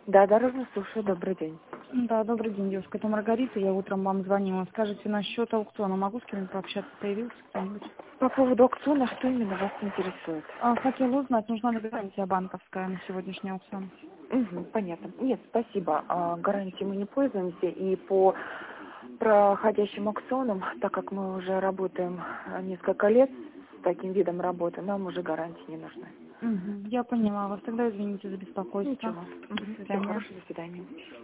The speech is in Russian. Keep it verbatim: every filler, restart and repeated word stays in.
Да, дорожно слушаю. Добрый день. Да, добрый день, девушка. Это Маргарита. Я утром вам звонила. Скажите, насчет аукциона могу с кем-нибудь пообщаться? Появился кто-нибудь? По поводу аукциона, что именно вас интересует? А, хотела узнать, нужна ли гарантия банковская на сегодняшний аукцион? Угу, понятно. Нет, спасибо. А, гарантией мы не пользуемся. И по проходящим аукционам, так как мы уже работаем а, несколько лет с таким видом работы, нам уже гарантии не нужны. Угу, я поняла вас. Тогда извините за беспокойство. Ничего. До Угу. Всего свидания. хорошего. До свидания.